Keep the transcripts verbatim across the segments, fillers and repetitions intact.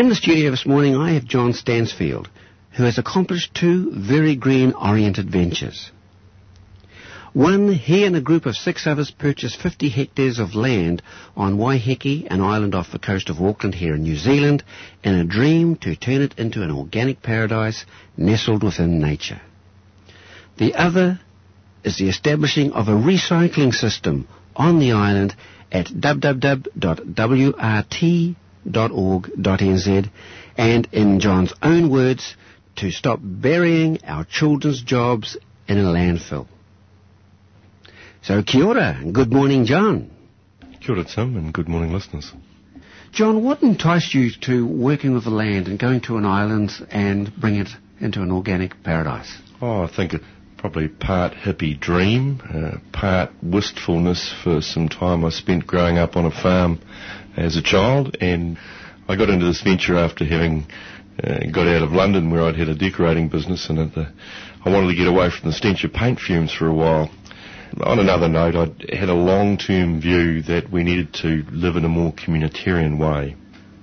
In the studio this morning I have John Stansfield, who has accomplished two very green-oriented ventures. One, he and a group of six others purchased fifty hectares of land on Waiheke, an island off the coast of Auckland here in New Zealand, in a dream to turn it into an organic paradise nestled within nature. The other is the establishing of a recycling system on the island at w w w dot w r t dot org dot n z, and in John's own words, to stop burying our children's jobs in a landfill. So kia ora, and good morning, John. Kia ora, Tim, and good morning, listeners. John, what enticed you to working with the land and going to an island and bringing it into an organic paradise? Oh, I think it probably part hippie dream, uh, part wistfulness for some time I spent growing up on a farm as a child, and I got into this venture after having uh, got out of London where I'd had a decorating business, and at the, I wanted to get away from the stench of paint fumes for a while. On another note, I had a long-term view that we needed to live in a more communitarian way.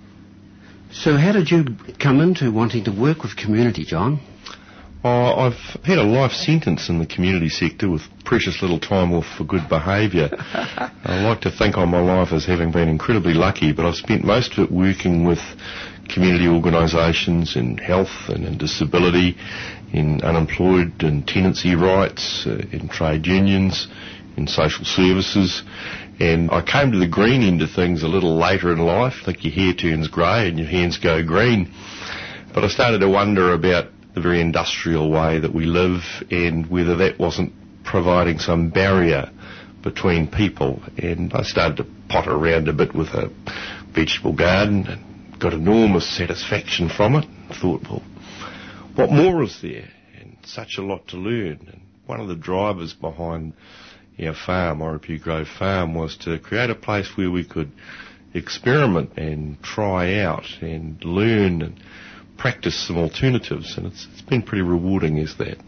So how did you come into wanting to work with community, John? Oh, I've had a life sentence in the community sector with precious little time off for good behaviour. I like to think on my life as having been incredibly lucky, but I've spent most of it working with community organisations in health and in disability, in unemployed and tenancy rights, uh, in trade unions, in social services. And I came to the green end of things a little later in life. I think your hair turns grey and your hands go green. But I started to wonder about the very industrial way that we live and whether that wasn't providing some barrier between people. And I started to potter around a bit with a vegetable garden and got enormous satisfaction from it. I thought, well, what more is there? And such a lot to learn. And one of the drivers behind our farm, Oropu Grove Farm, was to create a place where we could experiment and try out and learn and practice some alternatives, and it's, it's been pretty rewarding as that.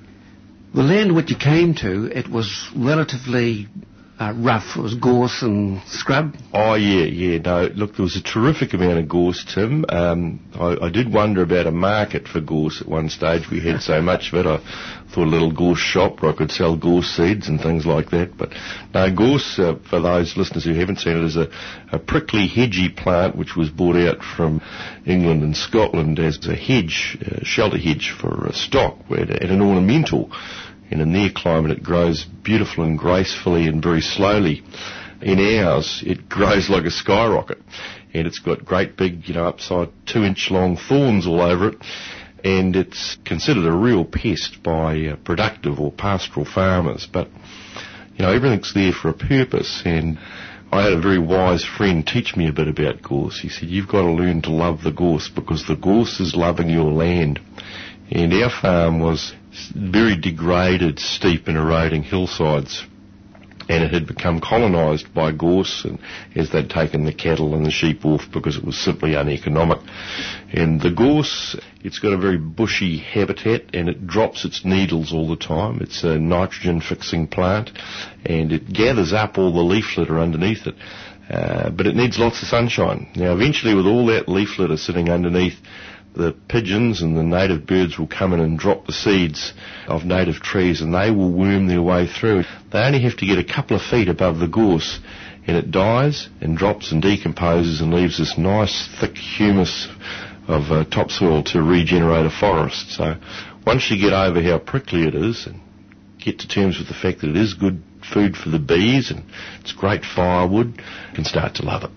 The land which you came to, it was relatively uh, rough. It was gorse and scrub. Oh, yeah, yeah. No, look, there was a terrific amount of gorse, Tim. Um, I, I did wonder about a market for gorse at one stage. We had so much of it. I thought a little gorse shop where I could sell gorse seeds and things like that. But no, gorse, uh, for those listeners who haven't seen it, is a, a prickly, hedgy plant which was brought out from England and Scotland as a hedge, a shelter hedge for uh, stock, and an ornamental. And in their climate it grows beautiful and gracefully and very slowly. In ours, it grows like a skyrocket. And it's got great big, you know, upside two-inch long thorns all over it. And it's considered a real pest by uh, productive or pastoral farmers. But, you know, everything's there for a purpose. And I had a very wise friend teach me a bit about gorse. He said, you've got to learn to love the gorse because the gorse is loving your land. And our farm was very degraded, steep and eroding hillsides, and it had become colonised by gorse, and as they'd taken the cattle and the sheep off because it was simply uneconomic. And the gorse, it's got a very bushy habitat, and it drops its needles all the time. It's a nitrogen-fixing plant, and it gathers up all the leaf litter underneath it. Uh, but it needs lots of sunshine. Now, eventually, with all that leaf litter sitting underneath, the pigeons and the native birds will come in and drop the seeds of native trees, and they will worm their way through. They only have to get a couple of feet above the gorse, and it dies and drops and decomposes and leaves this nice thick humus of uh, topsoil to regenerate a forest. So once you get over how prickly it is and get to terms with the fact that it is good food for the bees and it's great firewood, you can start to love it.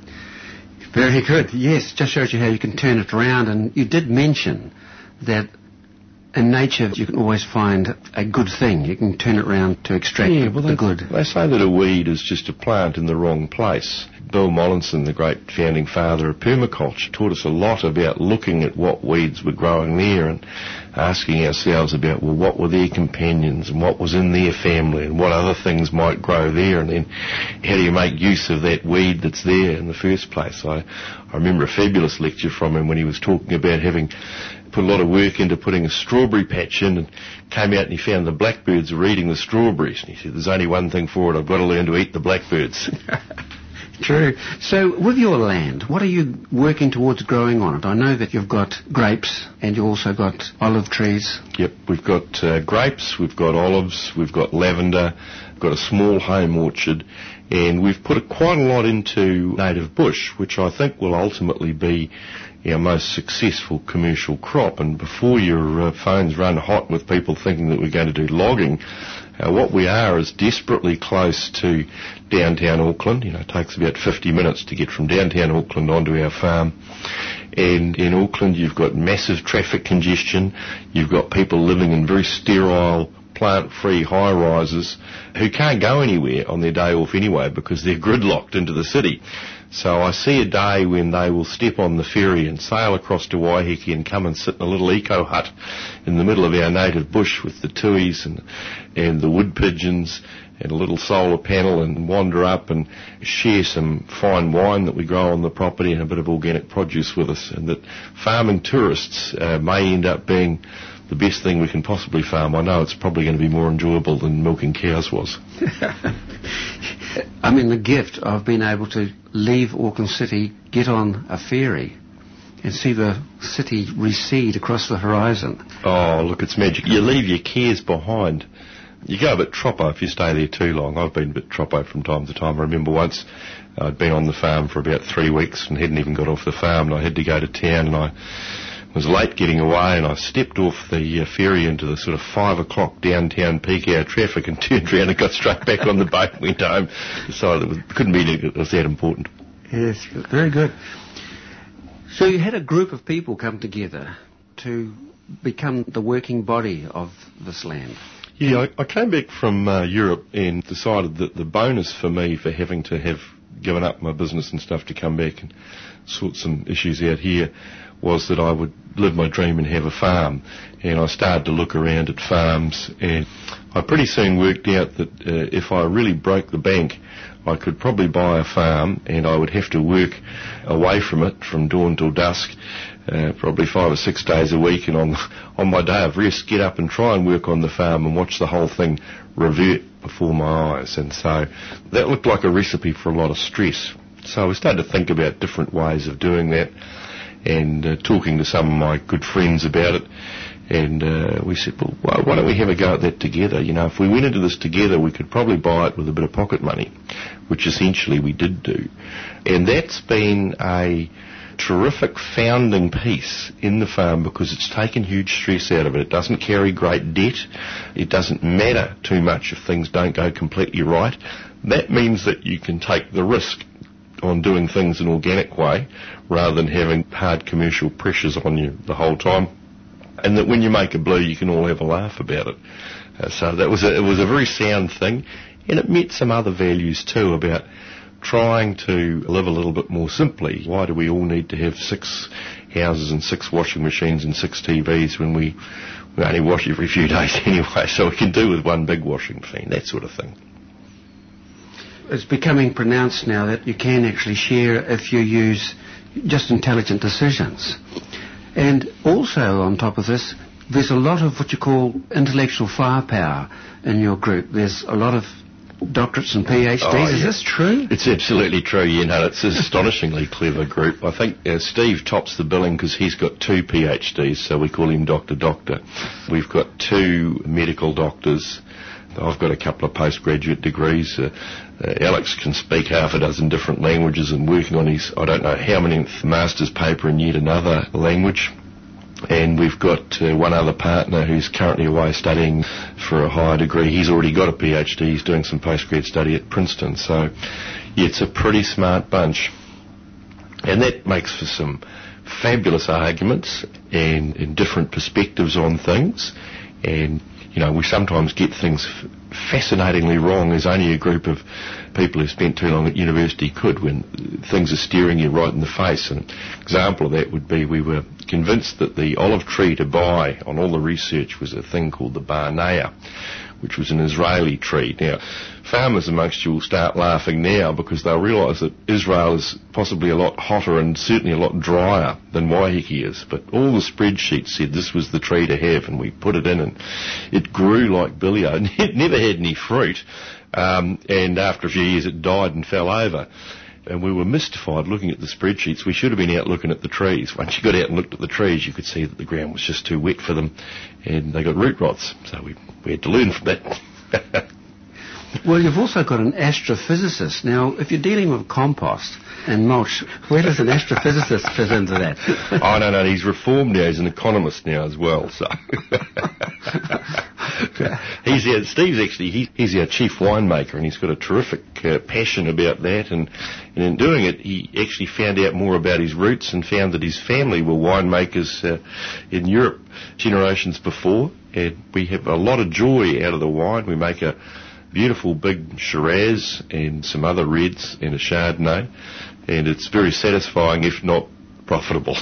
Very good. Yes, just shows you how you can turn it around. And you did mention that in nature you can always find a good thing. You can turn it around to extract yeah, well, the they, good. They say that a weed is just a plant in the wrong place. Bill Mollison, the great founding father of permaculture, taught us a lot about looking at what weeds were growing there and asking ourselves about, well, what were their companions and what was in their family and what other things might grow there, and then how do you make use of that weed that's there in the first place. I, I remember a fabulous lecture from him when he was talking about having put a lot of work into putting a strawberry patch in, and came out and he found the blackbirds were eating the strawberries, and he said, there's only one thing for it, I've got to learn to eat the blackbirds. True. So with your land, what are you working towards growing on it? I know that you've got grapes and you also got olive trees. Yep, we've got uh, grapes, we've got olives, we've got lavender, we've got a small home orchard, and we've put a, quite a lot into native bush, which I think will ultimately be our most successful commercial crop. And before your uh, phones run hot with people thinking that we're going to do logging, uh, what we are is desperately close to downtown Auckland. You know, it takes about fifty minutes to get from downtown Auckland onto our farm. And in Auckland, you've got massive traffic congestion. You've got people living in very sterile, plant-free high-rises who can't go anywhere on their day off anyway because they're gridlocked into the city. So I see a day when they will step on the ferry and sail across to Waiheke and come and sit in a little eco hut in the middle of our native bush with the tuis and, and the wood pigeons and a little solar panel and wander up and share some fine wine that we grow on the property and a bit of organic produce with us. And that farming tourists uh, may end up being the best thing we can possibly farm. I know it's probably going to be more enjoyable than milking cows was. I mean, the gift of being able to leave Auckland City, get on a ferry, and see the city recede across the horizon. Oh, look, it's magic. You leave your cares behind. You go a bit troppo if you stay there too long. I've been a bit troppo from time to time. I remember once I'd been on the farm for about three weeks and hadn't even got off the farm, and I had to go to town, and I was late getting away, and I stepped off the uh, ferry into the sort of five o'clock downtown peak hour traffic and turned around and got straight back on the boat and went home. Decided it was, couldn't be it was that important. Yes, very good. So you had a group of people come together to become the working body of this land. Yeah, I, I came back from uh, Europe and decided that the bonus for me for having to have given up my business and stuff to come back and sort some issues out here was that I would live my dream and have a farm. And I started to look around at farms, and I pretty soon worked out that uh, if I really broke the bank, I could probably buy a farm, and I would have to work away from it from dawn till dusk, uh, probably five or six days a week, and on on my day of rest, get up and try and work on the farm and watch the whole thing revert before my eyes. And so that looked like a recipe for a lot of stress. So we started to think about different ways of doing that, and uh, talking to some of my good friends about it. And uh, we said, well, why, why don't we have a go at that together? You know, if we went into this together, we could probably buy it with a bit of pocket money, which essentially we did do. And that's been a terrific founding piece in the farm because it's taken huge stress out of it. It doesn't carry great debt. It doesn't matter too much if things don't go completely right. That means that you can take the risk on doing things in an organic way rather than having hard commercial pressures on you the whole time. And that when you make a blue, you can all have a laugh about it. Uh, so that was a, it was a very sound thing, and it met some other values too about trying to live a little bit more simply. Why do we all need to have six houses and six washing machines and six T Vs when we, we only wash every few days anyway, so we can do with one big washing machine, that sort of thing. It's becoming pronounced now that you can actually share if you use just intelligent decisions. And also on top of this, there's a lot of what you call intellectual firepower in your group. There's a lot of doctorates and PhDs. Oh, Is yeah. this true? It's absolutely true, you know. It's an astonishingly clever group. I think uh, Steve tops the billing because he's got two PhDs, so we call him Doctor Doctor. We've got two medical doctors. I've got a couple of postgraduate degrees. Uh, uh, Alex can speak half a dozen different languages and working on his, I don't know how many master's paper in yet another language. And we've got uh, one other partner who's currently away studying for a higher degree. He's already got a PhD. He's doing some postgrad study at Princeton. So, yeah, it's a pretty smart bunch. And that makes for some fabulous arguments and, and different perspectives on things. And you know, we sometimes get things f- fascinatingly wrong, as only a group of people who spent too long at university could, when things are staring you right in the face. An example of that would be we were convinced that the olive tree to buy on all the research was a thing called the Barnea, which was an Israeli tree. Now, farmers amongst you will start laughing now because they'll realise that Israel is possibly a lot hotter and certainly a lot drier than Waiheke is. But all the spreadsheets said this was the tree to have, and we put it in, and it grew like billiard. It never had any fruit, um, and after a few years it died and fell over. And we were mystified looking at the spreadsheets. We should have been out looking at the trees. Once you got out and looked at the trees, you could see that the ground was just too wet for them, and they got root rots. So we, we had to learn from that. Well, you've also got an astrophysicist. Now, if you're dealing with compost and mulch, where does an astrophysicist fit into that? Oh, no, no, he's reformed now. He's an economist now as well, so... he's our, Steve's actually, he, he's our chief winemaker, and he's got a terrific uh, passion about that, and, and in doing it, he actually found out more about his roots and found that his family were winemakers uh, in Europe generations before, and we have a lot of joy out of the wine. We make a beautiful big Shiraz and some other reds and a Chardonnay, and it's very satisfying, if not profitable.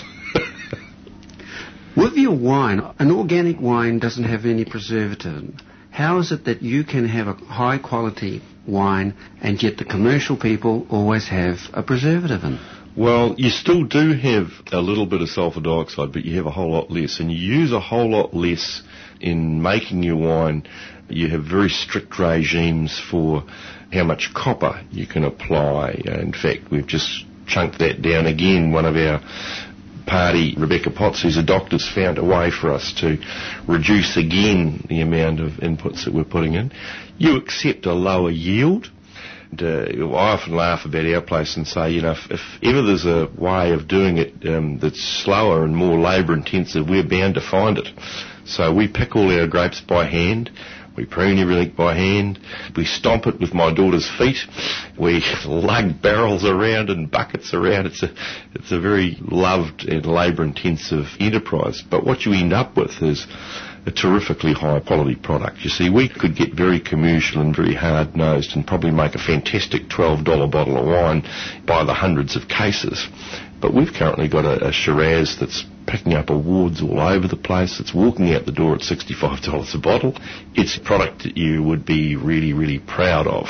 With your wine, an organic wine doesn't have any preservative. How is it that you can have a high quality wine and yet the commercial people always have a preservative in? Well, you still do have a little bit of sulfur dioxide, but you have a whole lot less, and you use a whole lot less in making your wine. You have very strict regimes for how much copper you can apply. In fact, we've just chunked that down again. One of our party, Rebecca Potts, who's a doctor, has found a way for us to reduce again the amount of inputs that we're putting in. You accept a lower yield. And, uh, I often laugh about our place and say, you know, if, if ever there's a way of doing it um, that's slower and more labour intensive, we're bound to find it. So we pick all our grapes by hand. We prune everything by hand. We stomp it with my daughter's feet. We lug barrels around and buckets around. It's a, it's a very loved and labour-intensive enterprise. But what you end up with is a terrifically high-quality product. You see, we could get very commercial and very hard-nosed and probably make a fantastic twelve dollar bottle of wine by the hundreds of cases. But we've currently got a, a Shiraz that's picking up awards all over the place. It's walking out the door at sixty-five dollars a bottle. It's a product that you would be really, really proud of.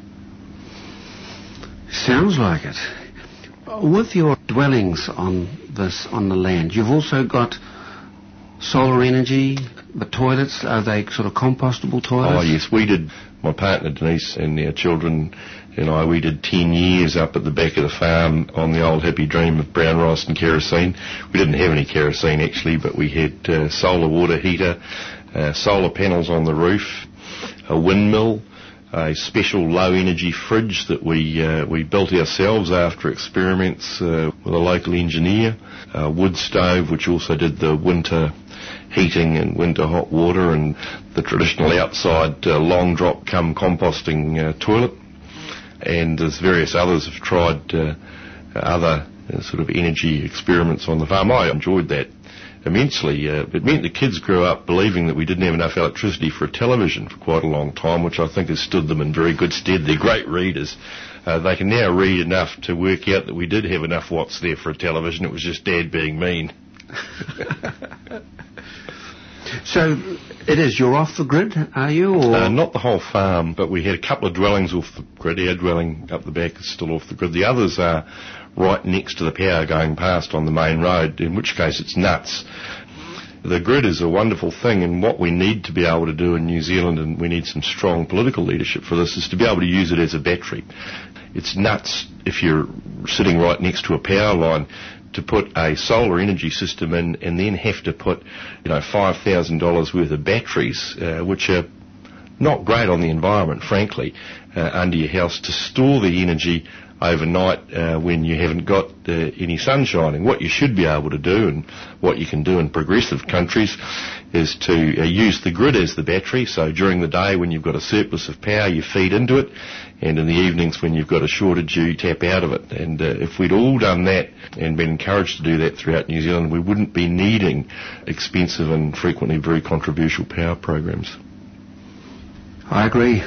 Sounds like it. With your dwellings on this, on the land, you've also got solar energy. The toilets, are they sort of compostable toilets? Oh, yes. We did, my partner Denise and our children and I, we did ten years up at the back of the farm on the old happy dream of brown rice and kerosene. We didn't have any kerosene actually, but we had uh, solar water heater, uh, solar panels on the roof, a windmill, a special low energy fridge that we uh, we built ourselves after experiments uh, with a local engineer, a wood stove which also did the winter heating and winter hot water, and the traditional outside uh, long drop cum composting uh, toilet. And there's various others have tried uh, other uh, sort of energy experiments on the farm. I enjoyed that immensely. Uh, it meant the kids grew up believing that we didn't have enough electricity for a television for quite a long time, which I think has stood them in very good stead. They're great readers. Uh, they can now read enough to work out that we did have enough watts there for a television. It was just Dad being mean. So it is, you're off the grid, are you? Or? Uh, not the whole farm, but we had a couple of dwellings off the grid. Our dwelling up the back is still off the grid. The others are right next to the power going past on the main road, in which case it's nuts. The grid is a wonderful thing, and what we need to be able to do in New Zealand, and we need some strong political leadership for this, is to be able to use it as a battery. It's nuts if you're sitting right next to a power line to put a solar energy system in and then have to put, you know, five thousand dollars worth of batteries, uh, which are not great on the environment, frankly, uh, under your house to store the energy overnight uh, when you haven't got uh, any sun shining. What you should be able to do, and what you can do in progressive countries, is to uh, use the grid as the battery. So during the day when you've got a surplus of power, you feed into it, and in the evenings when you've got a shortage, you tap out of it. And uh, if we'd all done that and been encouraged to do that throughout New Zealand, we wouldn't be needing expensive and frequently very controversial power programs. I agree.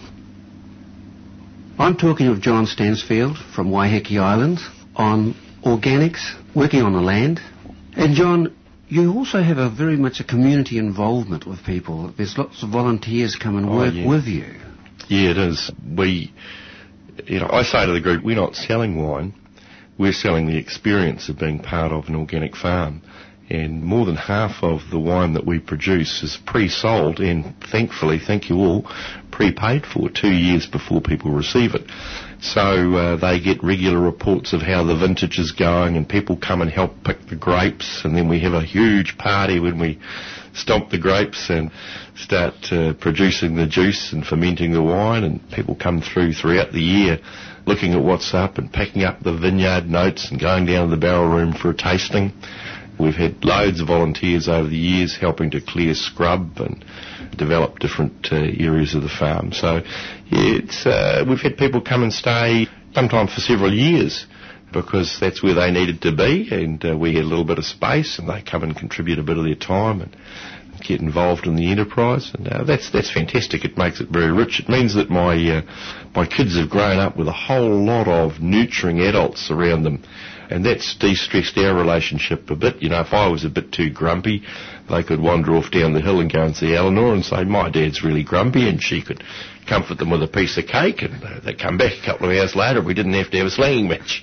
I'm talking with John Stansfield from Waiheke Island on organics, working on the land. And John, you also have a very much a community involvement with people. There's lots of volunteers come and work oh, yeah. with you. Yeah, it is. We, you know, I say to the group, we're not selling wine, we're selling the experience of being part of an organic farm. And more than half of the wine that we produce is pre-sold and, thankfully, thank you all, prepaid for two years before people receive it. So uh, they get regular reports of how the vintage is going, and people come and help pick the grapes, and then we have a huge party when we stomp the grapes and start uh, producing the juice and fermenting the wine, and people come through throughout the year looking at what's up and packing up the vineyard notes and going down to the barrel room for a tasting. We've had loads of volunteers over the years helping to clear scrub and develop different uh, areas of the farm. So, yeah, it's, uh, we've had people come and stay sometimes for several years because that's where they needed to be, and uh, we had a little bit of space, and they come and contribute a bit of their time and get involved in the enterprise, and uh, that's that's fantastic. It makes it very rich. It means that my uh, my kids have grown up with a whole lot of nurturing adults around them, and that's de-stressed our relationship a bit. You know, if I was a bit too grumpy, they could wander off down the hill and go and see Eleanor and say, my dad's really grumpy, and she could comfort them with a piece of cake, and uh, they'd come back a couple of hours later and we didn't have to have a slanging match.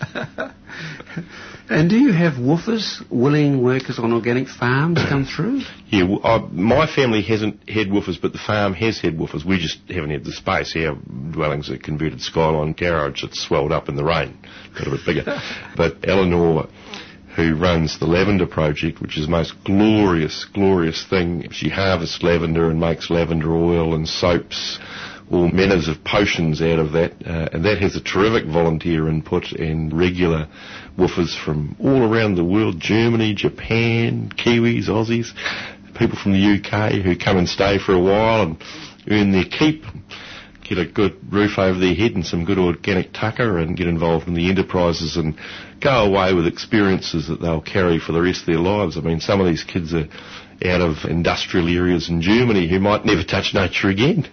And do you have woofers, willing workers on organic farms come through? Yeah, well, I, my family hasn't had woofers, but the farm has had woofers. We just haven't had the space. Our dwelling's a converted skyline garage that's swelled up in the rain, got a bit bigger. But Eleanor, who runs the Lavender Project, which is the most glorious, glorious thing, she harvests lavender and makes lavender oil and soaps, all manners of potions out of that, uh, and that has a terrific volunteer input and regular woofers from all around the world, Germany, Japan, Kiwis, Aussies, people from the U K who come and stay for a while and earn their keep, get a good roof over their head and some good organic tucker, and get involved in the enterprises and go away with experiences that they'll carry for the rest of their lives. I mean, some of these kids are out of industrial areas in Germany who might never touch nature again.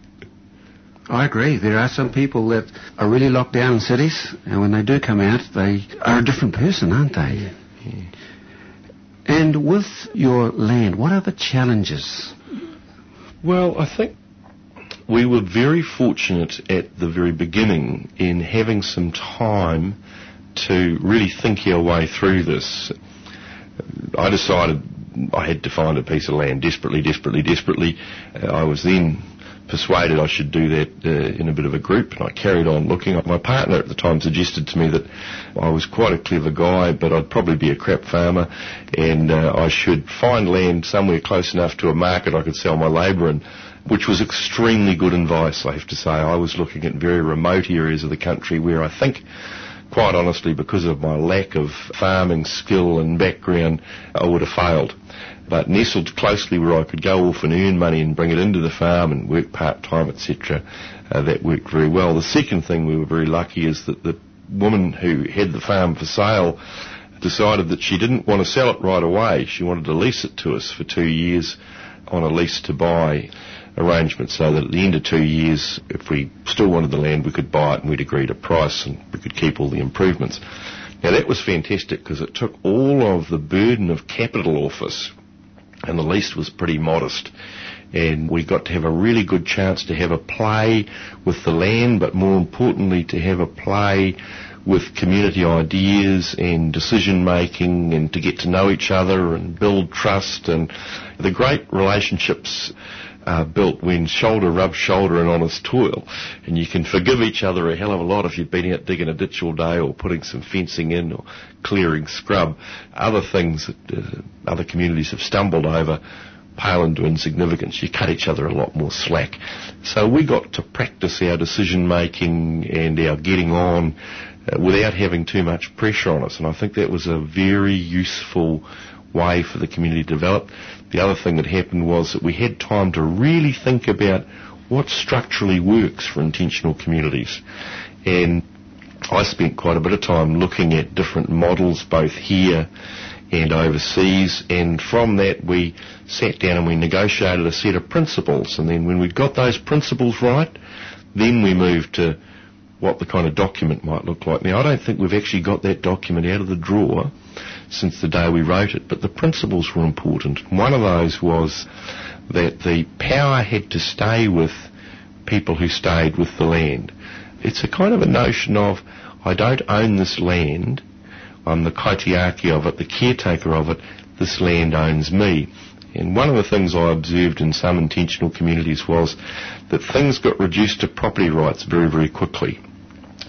I agree. There are some people that are really locked down in cities, and when they do come out, they are a different person, aren't they? Yeah. And with your land, what are the challenges? Well, I think we were very fortunate at the very beginning in having some time to really think our way through this. I decided I had to find a piece of land desperately, desperately, desperately. Uh, I was then persuaded I should do that uh, in a bit of a group, and I carried on looking. My partner at the time suggested to me that I was quite a clever guy, but I'd probably be a crap farmer, and uh, I should find land somewhere close enough to a market I could sell my labour in, which was extremely good advice, I have to say. I was looking at very remote areas of the country where I think, quite honestly, because of my lack of farming skill and background, I would have failed. But nestled closely where I could go off and earn money and bring it into the farm and work part-time, et cetera, uh, that worked very well. The second thing we were very lucky is that the woman who had the farm for sale decided that she didn't want to sell it right away. She wanted to lease it to us for two years on a lease-to-buy arrangement, so that at the end of two years, if we still wanted the land, we could buy it and we'd agreed a price and we could keep all the improvements. Now, that was fantastic because it took all of the burden of capital off us, and the lease was pretty modest, and we got to have a really good chance to have a play with the land, but more importantly to have a play with community ideas and decision making, and to get to know each other and build trust. And the great relationships are built when shoulder rubs shoulder in honest toil, and you can forgive each other a hell of a lot if you've been out digging a ditch all day or putting some fencing in or clearing scrub. Other things that uh, other communities have stumbled over pale into insignificance. You cut each other a lot more slack. So we got to practice our decision making and our getting on uh, without having too much pressure on us, and I think that was a very useful way for the community to develop. The other thing that happened was that we had time to really think about what structurally works for intentional communities. And I spent quite a bit of time looking at different models both here and overseas, and from that we sat down and we negotiated a set of principles, and then when we'd got those principles right, then we moved to what the kind of document might look like. Now, I don't think we've actually got that document out of the drawer since the day we wrote it, but the principles were important. One of those was that the power had to stay with people who stayed with the land. It's a kind of a notion of, I don't own this land, I'm the kaitiaki of it, the caretaker of it, this land owns me. And one of the things I observed in some intentional communities was that things got reduced to property rights very, very quickly.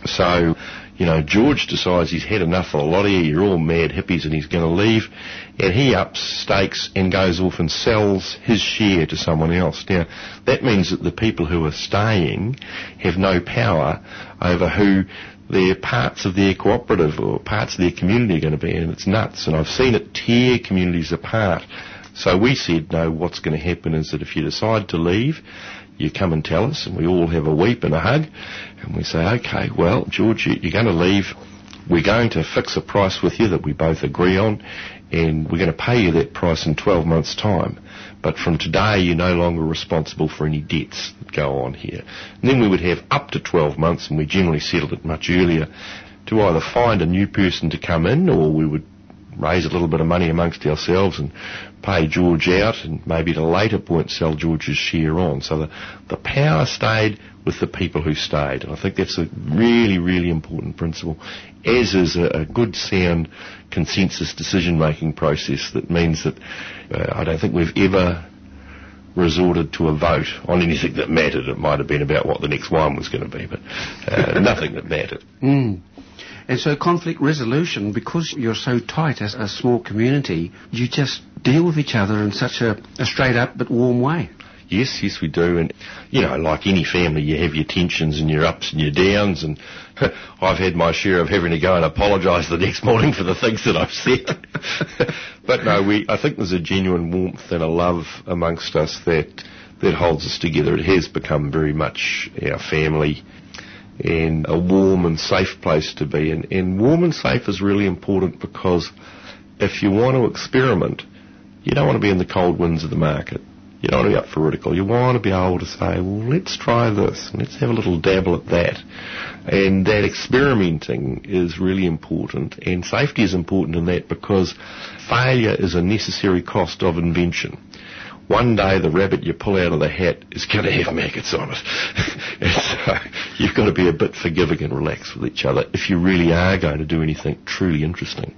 So, you know, George decides he's had enough of a lot of you, you're all mad hippies, and he's going to leave, and he ups stakes and goes off and sells his share to someone else. Now, that means that the people who are staying have no power over who their parts of their cooperative or parts of their community are going to be, and it's nuts, and I've seen it tear communities apart. So we said, no, what's going to happen is that if you decide to leave, you come and tell us, and we all have a weep and a hug, and we say, okay, well, George, you're going to leave. We're going to fix a price with you that we both agree on, and we're going to pay you that price in twelve months' time. But from today, you're no longer responsible for any debts that go on here. And then we would have up to twelve months, and we generally settled it much earlier, to either find a new person to come in, or we would raise a little bit of money amongst ourselves and pay George out, and maybe at a later point sell George's share on. So the, the power stayed with the people who stayed. And I think that's a really, really important principle, as is a, a good, sound consensus decision-making process that means that uh, I don't think we've ever resorted to a vote on anything that mattered. It might have been about what the next wine was going to be, but uh, nothing that mattered. Mm. And so conflict resolution, because you're so tight as a small community, you just deal with each other in such a, a straight-up but warm way. Yes, yes, we do. And, you know, like any family, you have your tensions and your ups and your downs. And I've had my share of having to go and apologise the next morning for the things that I've said. But no, we, I think there's a genuine warmth and a love amongst us that, that holds us together. It has become very much our family, and a warm and safe place to be. And, and warm and safe is really important, because if you want to experiment, you don't want to be in the cold winds of the market. You don't want to be up for ridicule. You want to be able to say, well, let's try this, and let's have a little dabble at that. And that experimenting is really important, and safety is important in that, because failure is a necessary cost of invention. One day the rabbit you pull out of the hat is going to have maggots on it. And so you've got to be a bit forgiving and relaxed with each other if you really are going to do anything truly interesting.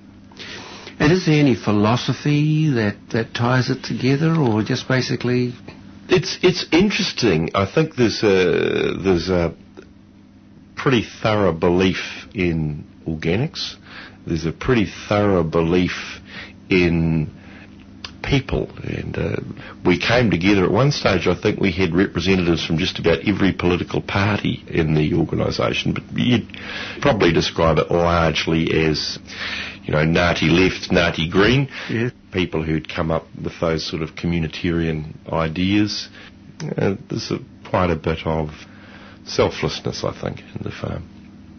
And is there any philosophy that, that ties it together, or just basically... It's it's interesting. I think there's a, there's a pretty thorough belief in organics. There's a pretty thorough belief in people, and uh, we came together at one stage. I think we had representatives from just about every political party in the organisation, but you'd probably describe it largely as, you know, Ngāti left, Ngāti green, yeah. People who'd come up with those sort of communitarian ideas. Uh, there's a, quite a bit of selflessness, I think, in the farm.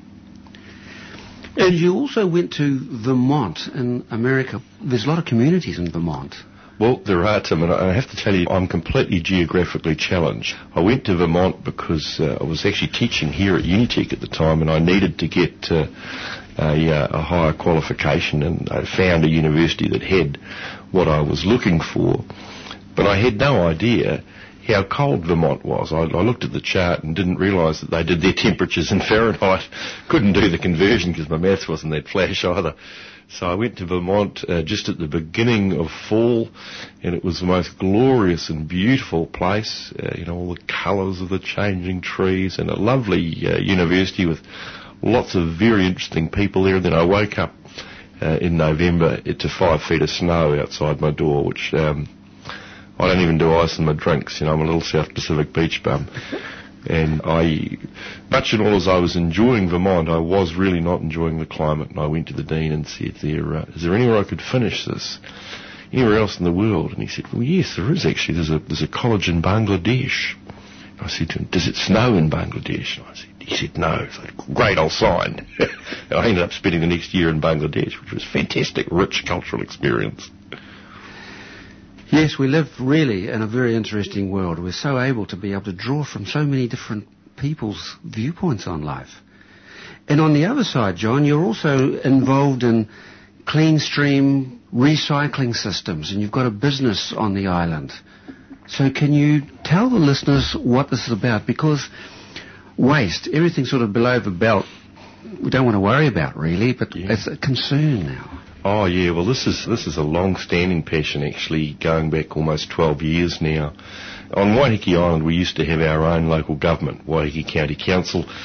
And you also went to Vermont in America. There's a lot of communities in Vermont. Well, there are, Tim, and I have to tell you, I'm completely geographically challenged. I went to Vermont because uh, I was actually teaching here at Unitec at the time, and I needed to get uh, a, uh, a higher qualification, and I found a university that had what I was looking for. But I had no idea how cold Vermont was. I, I looked at the chart and didn't realise that they did their temperatures in Fahrenheit. Couldn't do the conversion because my maths wasn't that flash either. So I went to Vermont uh, just at the beginning of fall, and it was the most glorious and beautiful place. Uh, you know, all the colours of the changing trees, and a lovely uh, university with lots of very interesting people there. And then I woke up uh, in November to five feet of snow outside my door, which um, I don't even do ice in my drinks. You know, I'm a little South Pacific beach bum. And I, much and all as I was enjoying Vermont, I was really not enjoying the climate. And I went to the dean and said, there, uh, is there anywhere I could finish this? Anywhere else in the world? And he said, well, yes, there is actually. There's a, there's a college in Bangladesh. And I said to him, does it snow in Bangladesh? And I said, he said, no. I said, great, I'll sign. And I ended up spending the next year in Bangladesh, which was a fantastic, rich cultural experience. Yes, we live really in a very interesting world. We're so able to be able to draw from so many different people's viewpoints on life. And on the other side, John, you're also involved in clean stream recycling systems, and you've got a business on the island. So can you tell the listeners what this is about? Because waste, everything sort of below the belt, we don't want to worry about really, but yeah. It's a concern now. Oh yeah, well this is this is a long-standing passion, actually, going back almost twelve years now. On Waiheke Island we used to have our own local government, Waiheke County Council,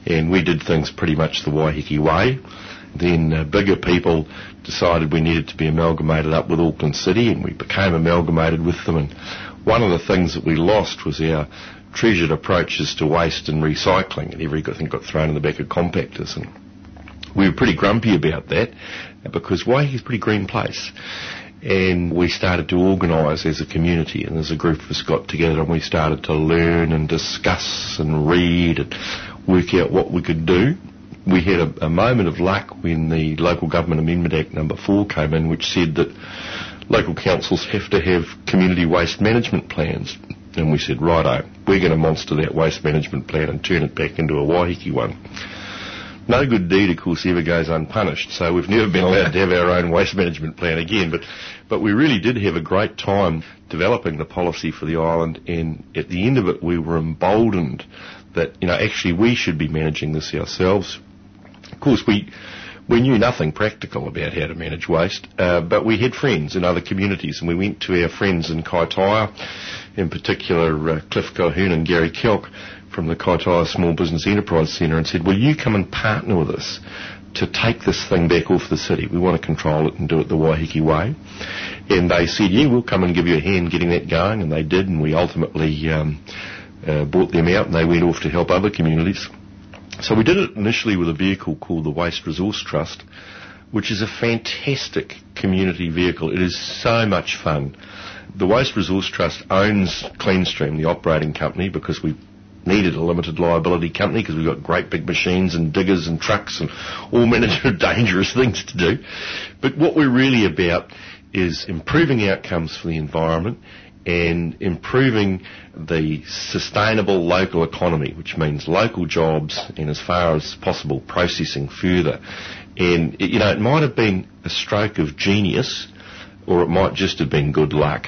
and we did things pretty much the Waiheke way. Then uh, bigger people decided we needed to be amalgamated up with Auckland City, and we became amalgamated with them. And one of the things that we lost was our treasured approaches to waste and recycling, and everything got thrown in the back of compactors. And we were pretty grumpy about that because Waiheke's a pretty green place. And we started to organise as a community, and as a group of us got together and we started to learn and discuss and read and work out what we could do. We had a, a moment of luck when the Local Government Amendment Act number four came in, which said that local councils have to have community waste management plans. And we said, righto, we're going to monster that waste management plan and turn it back into a Waiheke one. No good deed, of course, ever goes unpunished, so we've never been allowed to have our own waste management plan again. But, but we really did have a great time developing the policy for the island, and at the end of it we were emboldened that, you know, actually we should be managing this ourselves. Of course, we we knew nothing practical about how to manage waste, uh, but we had friends in other communities, and we went to our friends in Kaitaia, in particular uh, Cliff Colquhoun and Gary Kelk from the Kaitaia Small Business Enterprise Centre, and said, will you come and partner with us to take this thing back off the city? We want to control it and do it the Waiheke way. And they said, yeah, we'll come and give you a hand getting that going, and they did, and we ultimately um, uh, bought them out, and they went off to help other communities. So we did it initially with a vehicle called the Waste Resource Trust, which is a fantastic community vehicle. It is so much fun. The Waste Resource Trust owns Cleanstream, the operating company, because we needed a limited liability company because we've got great big machines and diggers and trucks and all manner of dangerous things to do. But what we're really about is improving outcomes for the environment and improving the sustainable local economy, which means local jobs and, as far as possible, processing further. And, you know, it might have been a stroke of genius, or it might just have been good luck.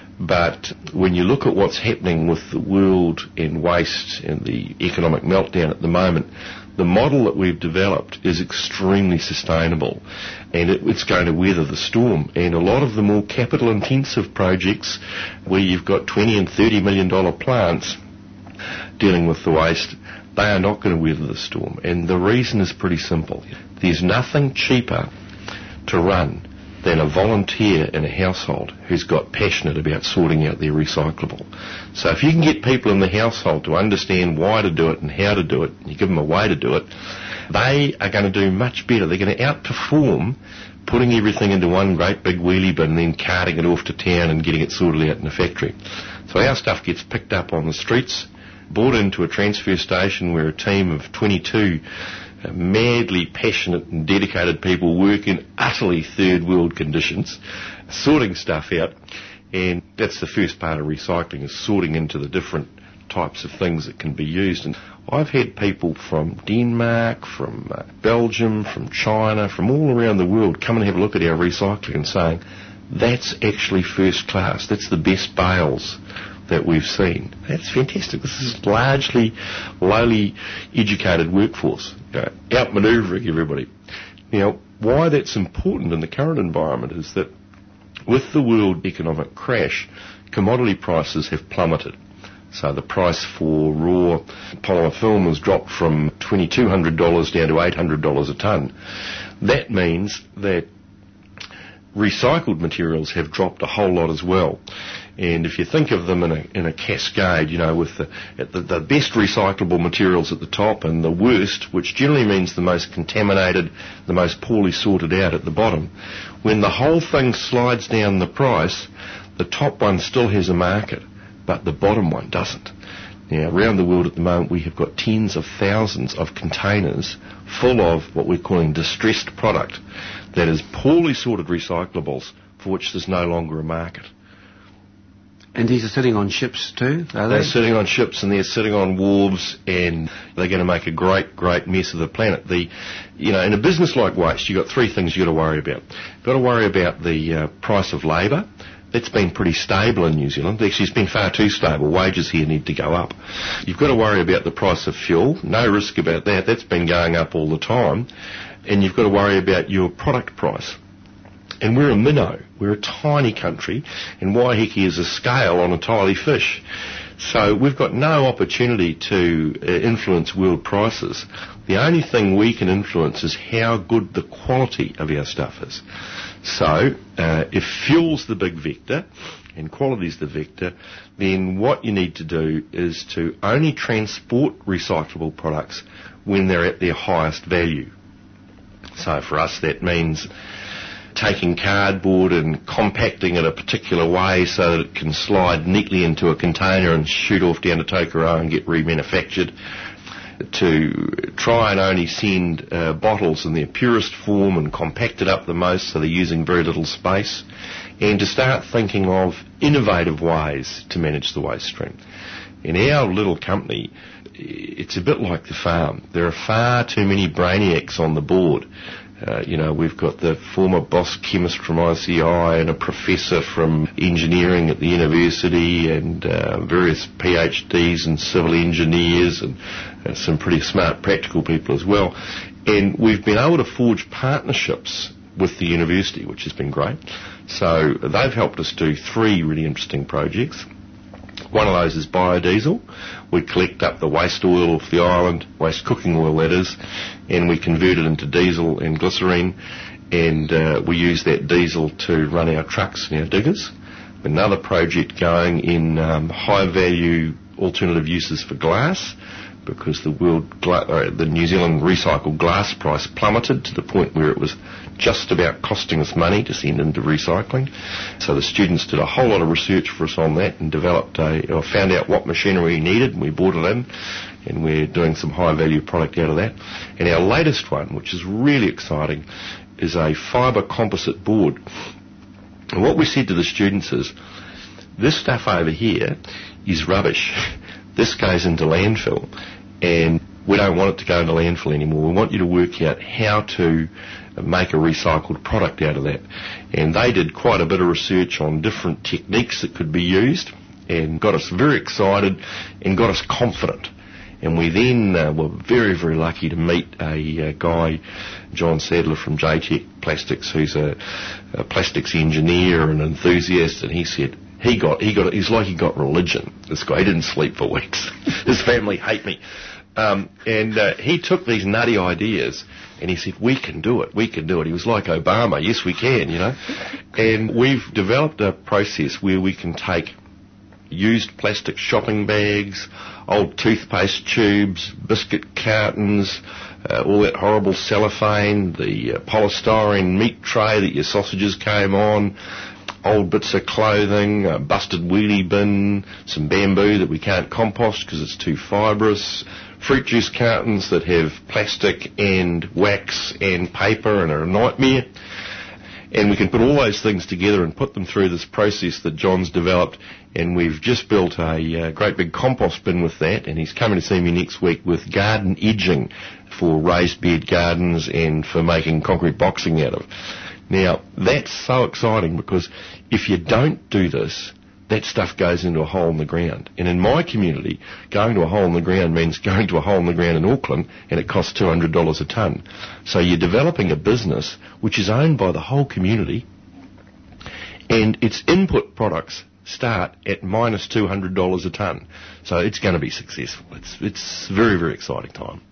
But when you look at what's happening with the world and waste and the economic meltdown at the moment, the model that we've developed is extremely sustainable, and it, it's going to weather the storm. And a lot of the more capital-intensive projects where you've got twenty and thirty million dollar plants dealing with the waste, they are not going to weather the storm. And the reason is pretty simple. There's nothing cheaper to run than a volunteer in a household who's got passionate about sorting out their recyclable. So if you can get people in the household to understand why to do it and how to do it, and you give them a way to do it, they are going to do much better. They're going to outperform putting everything into one great big wheelie bin and then carting it off to town and getting it sorted out in a factory. So our stuff gets picked up on the streets, brought into a transfer station where a team of twenty-two Uh, madly passionate and dedicated people work in utterly third world conditions, sorting stuff out. And that's the first part of recycling, is sorting into the different types of things that can be used. And I've had people from Denmark, from uh, Belgium, from China, from all around the world come and have a look at our recycling and saying, that's actually first class, that's the best bales that we've seen. That's fantastic. This is largely lowly educated workforce, you know, out-manoeuvring everybody. Now, why that's important in the current environment is that with the world economic crash, commodity prices have plummeted. So the price for raw polymer film has dropped from twenty-two hundred dollars down to eight hundred dollars a tonne. That means that recycled materials have dropped a whole lot as well. And if you think of them in a, in a cascade, you know, with the, at the, the best recyclable materials at the top and the worst, which generally means the most contaminated, the most poorly sorted out at the bottom, when the whole thing slides down the price, the top one still has a market, but the bottom one doesn't. Now, around the world at the moment, we have got tens of thousands of containers full of what we're calling distressed product, that is poorly sorted recyclables for which there's no longer a market. And these are sitting on ships too, are they? They're sitting on ships and they're sitting on wharves, and they're going to make a great, great mess of the planet. The, you know, in a business like waste, you've got three things you've got to worry about. You've got to worry about the uh, price of labour. That's been pretty stable in New Zealand. Actually, it's been far too stable. Wages here need to go up. You've got to worry about the price of fuel. No risk about that. That's been going up all the time. And you've got to worry about your product price. And we're a minnow. We're a tiny country, and Waiheke is a scale on a tiny fish. So we've got no opportunity to uh, influence world prices. The only thing we can influence is how good the quality of our stuff is. So uh, if fuel's the big vector and quality's the vector, then what you need to do is to only transport recyclable products when they're at their highest value. So for us that means taking cardboard and compacting it a particular way so that it can slide neatly into a container and shoot off down to Tokoroa and get remanufactured, to try and only send uh, bottles in their purest form and compact it up the most so they're using very little space, and to start thinking of innovative ways to manage the waste stream. In our little company, it's a bit like the farm. There are far too many brainiacs on the board. Uh, you know, we've got the former boss chemist from I C I and a professor from engineering at the university and uh, various PhDs and civil engineers and uh, some pretty smart practical people as well. And we've been able to forge partnerships with the university, which has been great. So they've helped us do three really interesting projects. One of those is biodiesel. We collect up the waste oil off the island, waste cooking oil that is, and we convert it into diesel and glycerine, and uh, we use that diesel to run our trucks and our diggers. Another project going in um, high-value alternative uses for glass, because the world, gla- uh, the New Zealand recycled glass price plummeted to the point where it was just about costing us money to send into recycling. So the students did a whole lot of research for us on that and developed a, or found out what machinery we needed, and we bought it in, and we're doing some high value product out of that. And our latest one, which is really exciting, is a fibre composite board. And what we said to the students is, this stuff over here is rubbish. This goes into landfill, and we don't want it to go into landfill anymore. We want you to work out how to make a recycled product out of that. And they did quite a bit of research on different techniques that could be used and got us very excited and got us confident. And we then uh, were very, very lucky to meet a uh, guy, John Sadler from J-Tech Plastics, who's a, a plastics engineer and enthusiast, and he said, He got, he got, he's like he got religion. This guy, he didn't sleep for weeks. His family hate me. Um, and uh, he took these nutty ideas and he said, we can do it, we can do it. He was like Obama, yes we can, you know. And we've developed a process where we can take used plastic shopping bags, old toothpaste tubes, biscuit cartons, uh, all that horrible cellophane, the uh, polystyrene meat tray that your sausages came on, old bits of clothing, a busted wheelie bin, some bamboo that we can't compost because it's too fibrous, fruit juice cartons that have plastic and wax and paper and are a nightmare. And we can put all those things together and put them through this process that John's developed, and we've just built a uh, great big compost bin with that, and he's coming to see me next week with garden edging for raised bed gardens and for making concrete boxing out of. Now, that's so exciting because if you don't do this, that stuff goes into a hole in the ground. And in my community, going to a hole in the ground means going to a hole in the ground in Auckland, and it costs two hundred dollars a tonne. So you're developing a business which is owned by the whole community, and its input products start at minus two hundred dollars a tonne. So it's going to be successful. It's, it's a very, very exciting time.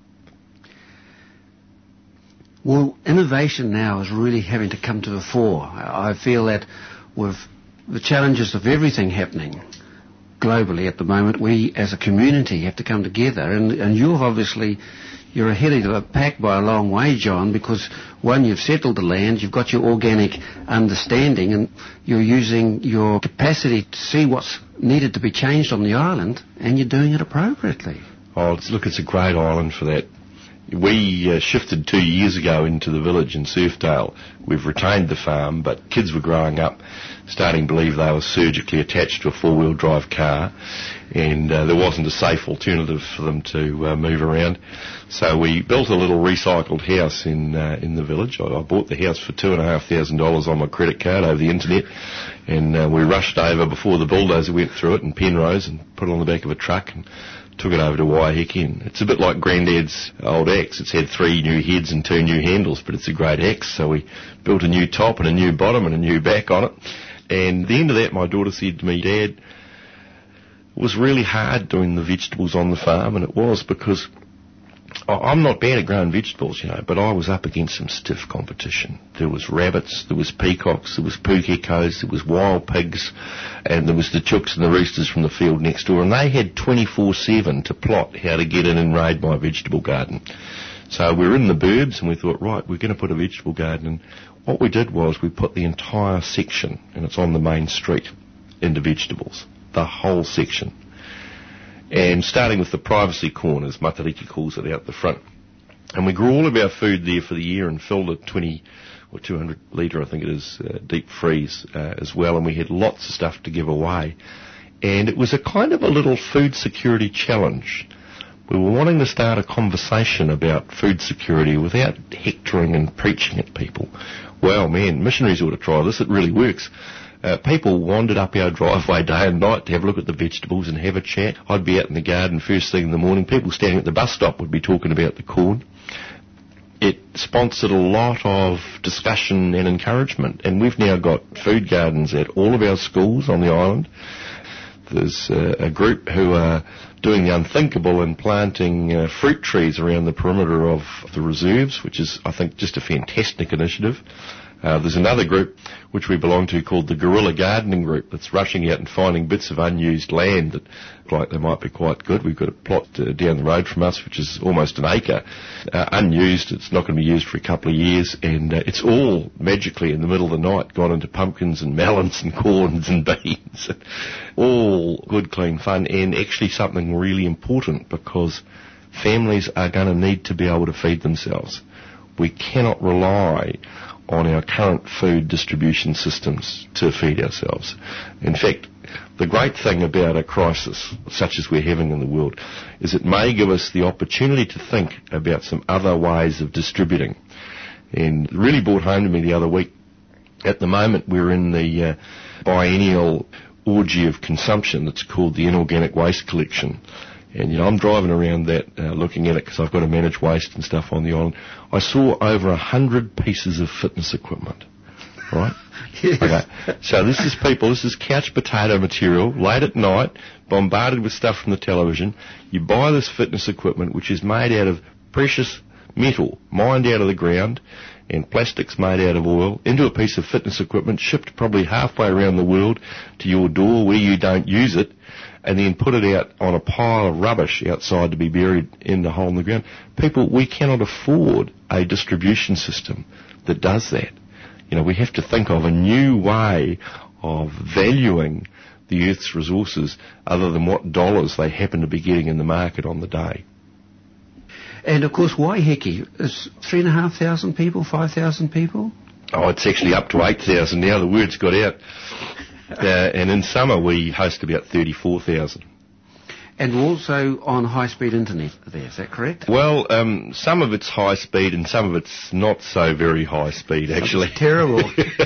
Well, innovation now is really having to come to the fore. I feel that with the challenges of everything happening globally at the moment, we as a community have to come together. And, and you've obviously, you're ahead of the pack by a long way, John, because one, you've settled the land, you've got your organic understanding, and you're using your capacity to see what's needed to be changed on the island, and you're doing it appropriately. Oh, it's, look, it's a great island for that. We uh, shifted two years ago into the village in Surfdale. We've retained the farm, but kids were growing up, starting to believe they were surgically attached to a four-wheel drive car, and uh, there wasn't a safe alternative for them to uh, move around. So we built a little recycled house in uh, in the village. I, I bought the house for two and a half thousand dollars on my credit card over the internet, and uh, we rushed over before the bulldozer went through it in Penrose and put it on the back of a truck and took it over to Waiheke. It's a bit like Granddad's old axe. It's had three new heads and two new handles, but it's a great axe. So we built a new top and a new bottom and a new back on it. And at the end of that, my daughter said to me, Dad, it was really hard doing the vegetables on the farm, and it was because I'm not bad at growing vegetables, you know, but I was up against some stiff competition. There was rabbits, there was peacocks, there was pukekos, there was wild pigs, and there was the chooks and the roosters from the field next door, and they had twenty-four seven to plot how to get in and raid my vegetable garden. So we were in the burbs, and we thought, right, we're going to put a vegetable garden in. What we did was we put the entire section, and it's on the main street, into vegetables. The whole section. And starting with the privacy corners, Matariki calls it, out the front. And we grew all of our food there for the year and filled a twenty or two hundred litre, I think it is, uh, deep freeze uh, as well. And we had lots of stuff to give away. And it was a kind of a little food security challenge. We were wanting to start a conversation about food security without hectoring and preaching at people. Well, man, missionaries ought to try this. It really works. Uh, people wandered up our driveway day and night to have a look at the vegetables and have a chat. I'd be out in the garden first thing in the morning. People standing at the bus stop would be talking about the corn. It sponsored a lot of discussion and encouragement, and we've now got food gardens at all of our schools on the island. There's uh, a group who are doing the unthinkable and planting uh, fruit trees around the perimeter of the reserves, which is, I think, just a fantastic initiative. Uh, there's another group which we belong to called the Guerrilla Gardening Group that's rushing out and finding bits of unused land that look like they might be quite good. We've got a plot uh, down the road from us which is almost an acre, uh, unused. It's not going to be used for a couple of years, and uh, it's all magically in the middle of the night gone into pumpkins and melons and corns and beans. All good, clean fun, and actually something really important because families are going to need to be able to feed themselves. We cannot rely on our current food distribution systems to feed ourselves. In fact, the great thing about a crisis such as we're having in the world is it may give us the opportunity to think about some other ways of distributing. And it really brought home to me the other week, at the moment we're in the uh, biennial orgy of consumption that's called the inorganic waste collection. And, you know, I'm driving around that, uh, looking at it because I've got to manage waste and stuff on the island. I saw over a hundred pieces of fitness equipment, right? Yes. Okay. So this is people, this is couch potato material, late at night, bombarded with stuff from the television. You buy this fitness equipment, which is made out of precious metal, mined out of the ground, and plastics made out of oil, into a piece of fitness equipment, shipped probably halfway around the world to your door where you don't use it, and then put it out on a pile of rubbish outside to be buried in the hole in the ground. People, we cannot afford a distribution system that does that. You know, we have to think of a new way of valuing the Earth's resources other than what dollars they happen to be getting in the market on the day. And, of course, Waiheke is three and a half thousand people, five thousand people? Oh, it's actually up to eight thousand now. The word's got out. Uh, and in summer we host about thirty-four thousand. And also on high-speed internet there, is that correct? Well, um, some of it's high speed and some of it's not so very high speed, actually. It's terrible.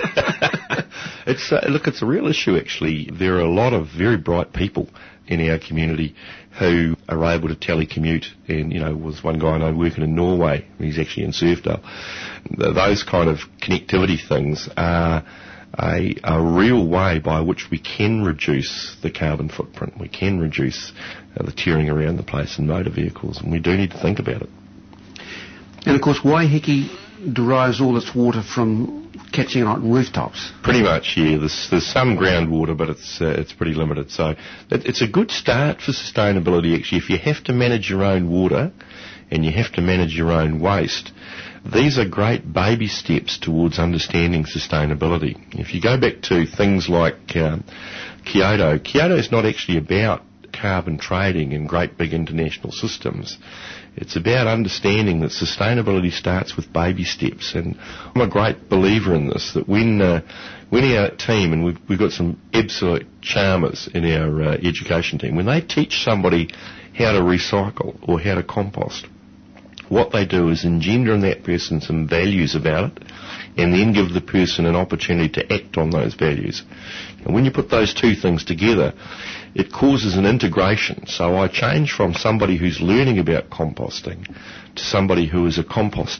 it's uh, look, it's a real issue, actually. There are a lot of very bright people in our community who are able to telecommute. And, you know, was one guy I know working in Norway. He's actually in Surfdale. Those kind of connectivity things are A, a real way by which we can reduce the carbon footprint. We can reduce uh, the tearing around the place in motor vehicles, and we do need to think about it. And, of course, Waiheke derives all its water from catching on rooftops. Pretty much, yeah. There's, there's some groundwater, but it's uh, it's pretty limited. So it, it's a good start for sustainability, actually. If you have to manage your own water and you have to manage your own waste, these are great baby steps towards understanding sustainability. If you go back to things like um, Kyoto, Kyoto is not actually about carbon trading and great big international systems. It's about understanding that sustainability starts with baby steps. And I'm a great believer in this, that when uh, when our team, and we've, we've got some absolute charmers in our uh, education team, when they teach somebody how to recycle or how to compost, what they do is engender in that person some values about it and then give the person an opportunity to act on those values. And when you put those two things together, it causes an integration. So I change from somebody who's learning about composting to somebody who is a composter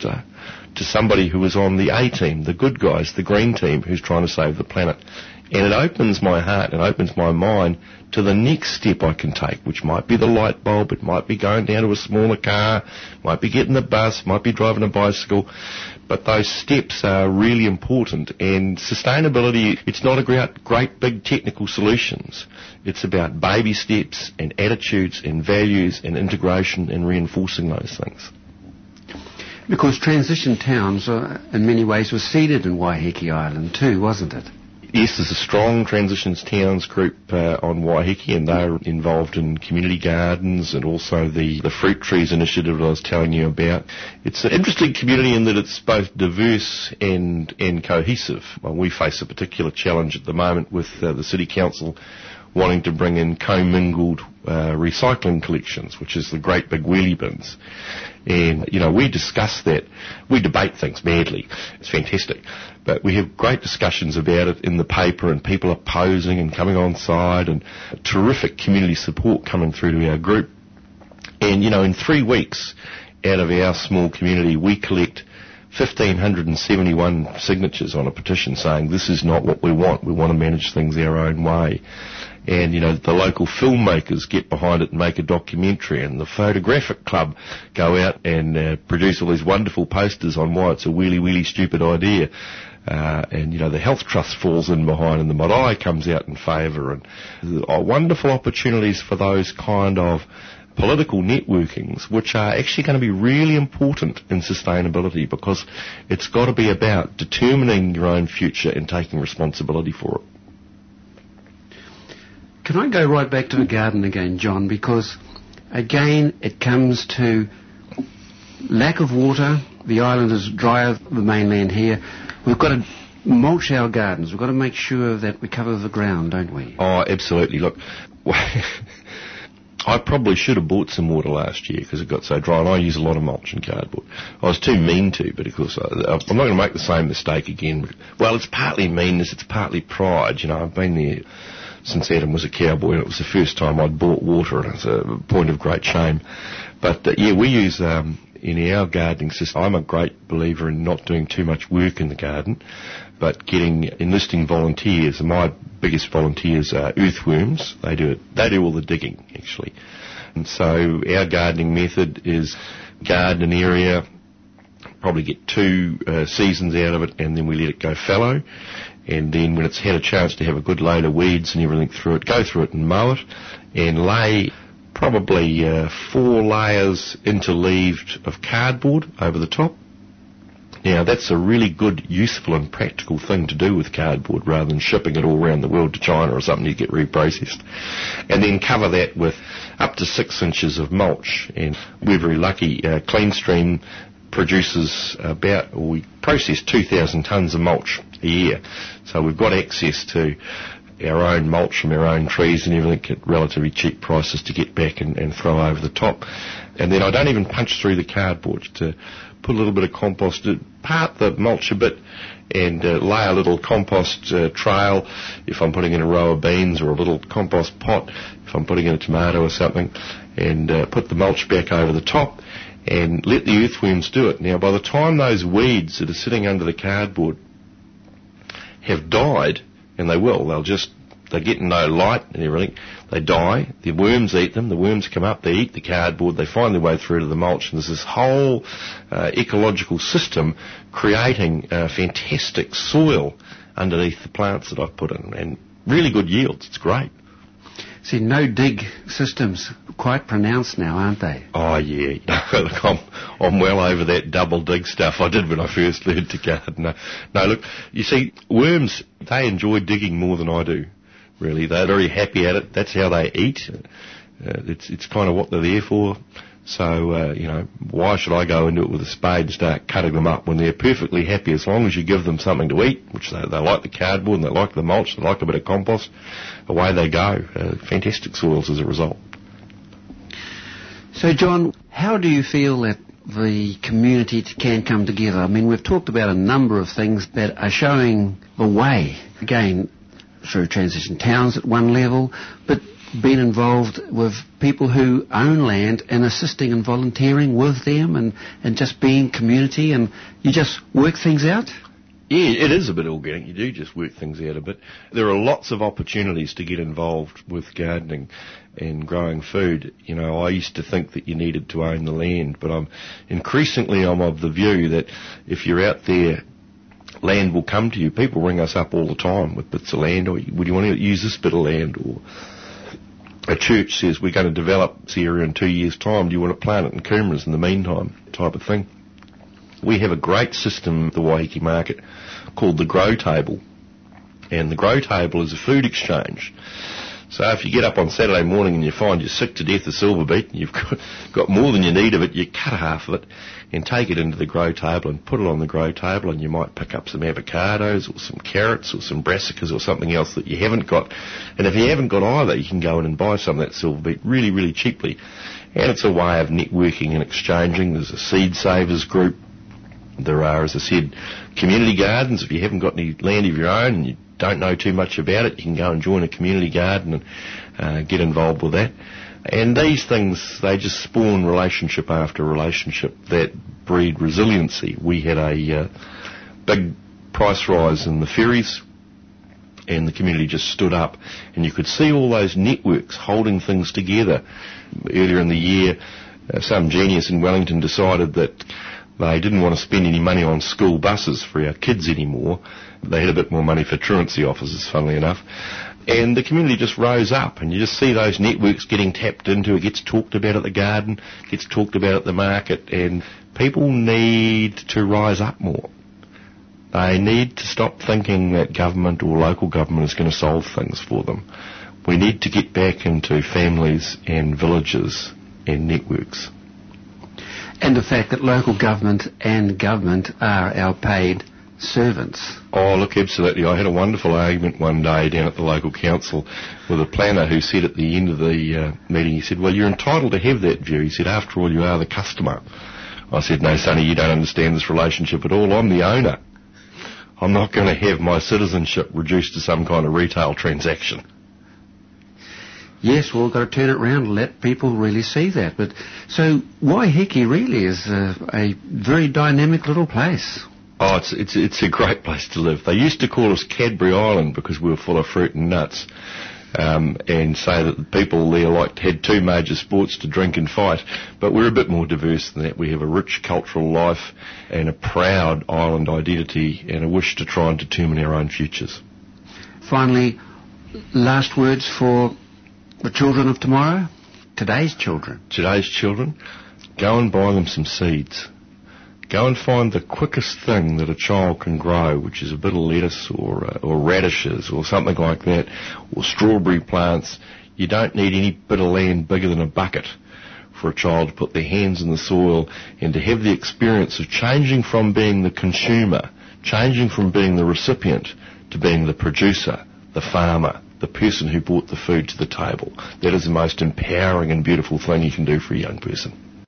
to somebody who is on the A team, the good guys, the green team, who's trying to save the planet. And it opens my heart and opens my mind to the next step I can take, which might be the light bulb, it might be going down to a smaller car, might be getting the bus, might be driving a bicycle. But those steps are really important, and sustainability, it's not about great big technical solutions. It's about baby steps and attitudes and values and integration and reinforcing those things. Because transition towns, uh, in many ways, were seeded in Waiheke Island too, wasn't it? Yes, there's a strong Transitions Towns group uh, on Waiheke, and they're involved in community gardens and also the, the fruit trees initiative that I was telling you about. It's an interesting community in that it's both diverse and, and cohesive. Well, we face a particular challenge at the moment with uh, the City Council wanting to bring in commingled uh, recycling collections, which is the great big wheelie bins. And, you know, we discuss that. We debate things madly. It's fantastic. But we have great discussions about it in the paper, and people are posing and coming on side, and terrific community support coming through to our group. And, you know, in three weeks out of our small community, we collect one thousand five hundred seventy-one signatures on a petition saying this is not what we want. We want to manage things our own way. And, you know, the local filmmakers get behind it and make a documentary, and the photographic club go out and uh, produce all these wonderful posters on why it's a really, really stupid idea. Uh, and, you know, the Health Trust falls in behind, and the Marae comes out in favour, and there are wonderful opportunities for those kind of political networkings, which are actually going to be really important in sustainability, because it's got to be about determining your own future and taking responsibility for it. Can I go right back to the garden again, John? Because, again, it comes to lack of water. The island is drier than the mainland here. We've got to mulch our gardens. We've got to make sure that we cover the ground, don't we? Oh, absolutely. Look, I probably should have bought some water last year because it got so dry, and I use a lot of mulch and cardboard. I was too mean to, but of course I, I'm not going to make the same mistake again. Well, it's partly meanness, it's partly pride. You know, I've been there since Adam was a cowboy, and it was the first time I'd bought water, and it's a point of great shame. But, uh, yeah, we use, um, in our gardening system, I'm a great believer in not doing too much work in the garden, but getting, enlisting volunteers. And my biggest volunteers are earthworms. They do it, they do all the digging, actually. And so our gardening method is garden an area, probably get two uh, seasons out of it, and then we let it go fallow. And then when it's had a chance to have a good load of weeds and everything through it, go through it and mow it, and lay probably uh, four layers interleaved of cardboard over the top. Now, that's a really good, useful and practical thing to do with cardboard, rather than shipping it all around the world to China or something to get reprocessed. And then cover that with up to six inches of mulch. And we're very lucky. Uh, Cleanstream produces about, or we process two thousand tonnes of mulch a year. So we've got access to our own mulch from our own trees and everything at relatively cheap prices to get back and, and throw over the top. And then I don't even punch through the cardboard to put a little bit of compost, part the mulch a bit, and uh, lay a little compost uh, trail if I'm putting in a row of beans, or a little compost pot if I'm putting in a tomato or something, and uh, put the mulch back over the top and let the earthworms do it. Now, by the time those weeds that are sitting under the cardboard have died, and they will, they'll just, they're getting no light and everything, they die, the worms eat them, the worms come up, they eat the cardboard, they find their way through to the mulch, and there's this whole uh, ecological system creating uh, fantastic soil underneath the plants that I've put in, and really good yields. It's great. See, no-dig systems quite pronounced now, aren't they? Oh, yeah. Look, I'm, I'm well over that double dig stuff I did when I first learned to garden. No, no, look, you see, worms, they enjoy digging more than I do, really. They're very happy at it. That's how they eat. Uh, it's it's kind of what they're there for. So, uh, you know, why should I go into it with a spade and start cutting them up when they're perfectly happy as long as you give them something to eat, which they, they like the cardboard and they like the mulch, they like a bit of compost, away they go. Uh, fantastic soils as a result. So, John, how do you feel that the community can come together? I mean, we've talked about a number of things that are showing the way, again, through transition towns at one level, but been involved with people who own land and assisting and volunteering with them and, and just being community, and you just work things out? Yeah, it is a bit organic. You do just work things out a bit. There are lots of opportunities to get involved with gardening and growing food. You know, I used to think that you needed to own the land, but I'm increasingly I'm of the view that if you're out there, land will come to you. People ring us up all the time with bits of land, or would you want to use this bit of land, or a church says we're going to develop this area in two years' time. Do you want to plant it in Coomer's in the meantime, type of thing. We have a great system at the Waiheke Market called the Grow Table. And the Grow Table is a food exchange. So if you get up on Saturday morning and you find you're sick to death of silver beet and you've got, got more than you need of it, you cut half of it and take it into the Grow Table and put it on the Grow Table, and you might pick up some avocados or some carrots or some brassicas or something else that you haven't got. And if you haven't got either, you can go in and buy some of that silver beet really, really cheaply. And it's a way of networking and exchanging. There's a seed savers group. There are, as I said, community gardens. If you haven't got any land of your own and you don't know too much about it, you can go and join a community garden and uh, get involved with that. And these things, they just spawn relationship after relationship that breed resiliency. We had a uh, big price rise in the ferries, and the community just stood up, and you could see all those networks holding things together. Earlier in the year, uh, some genius in Wellington decided that they didn't want to spend any money on school buses for our kids anymore. They had a bit more money for truancy officers, funnily enough. And the community just rose up, and you just see those networks getting tapped into. It gets talked about at the garden, gets talked about at the market, and people need to rise up more. They need to stop thinking that government or local government is going to solve things for them. We need to get back into families and villages and networks. And the fact that local government and government are our paid servants. Oh, look, absolutely. I had a wonderful argument one day down at the local council with a planner who said at the end of the uh, meeting, he said, well, you're entitled to have that view. He said, after all, you are the customer. I said, no, Sonny, you don't understand this relationship at all. I'm the owner. I'm not going to have my citizenship reduced to some kind of retail transaction. Yes, well, we've got to turn it around and let people really see that. But so Waiheke really is a, a very dynamic little place. Oh, it's it's it's a great place to live. They used to call us Cadbury Island because we were full of fruit and nuts, um, and say that the people there liked had two major sports to drink and fight. But we're a bit more diverse than that. We have a rich cultural life and a proud island identity and a wish to try and determine our own futures. Finally, last words for the children of tomorrow? Today's children. Today's children, go and buy them some seeds. Go and find the quickest thing that a child can grow, which is a bit of lettuce or uh, or radishes or something like that, or strawberry plants. You don't need any bit of land bigger than a bucket for a child to put their hands in the soil and to have the experience of changing from being the consumer, changing from being the recipient to being the producer, the farmer, the person who brought the food to the table. That is the most empowering and beautiful thing you can do for a young person.